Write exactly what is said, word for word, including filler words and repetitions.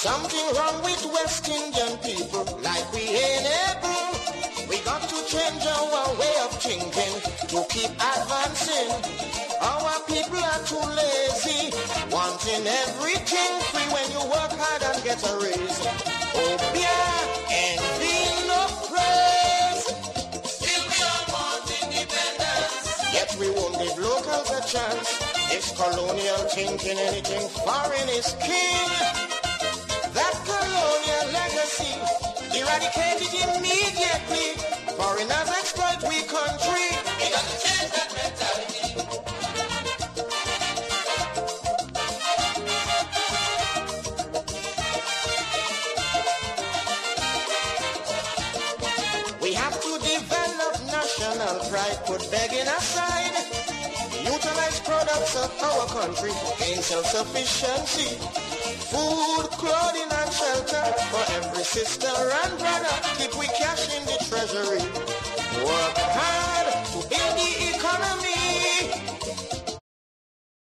Something wrong with West Indian people, like we ain't able. We got to change our way of thinking to keep advancing. Our people are too lazy, wanting everything free when you work hard and get a raise. Oh, yeah, envy, no praise. Still we all want independence, yet we won't give locals a chance. It's colonial thinking, anything foreign is king. That colonial legacy, eradicated immediately. Foreigners exploit we country. We got to change that mentality. We have to develop national pride, put begging aside. Utilize products of our country, gain self-sufficiency. Food, clothing and shelter for every sister and brother.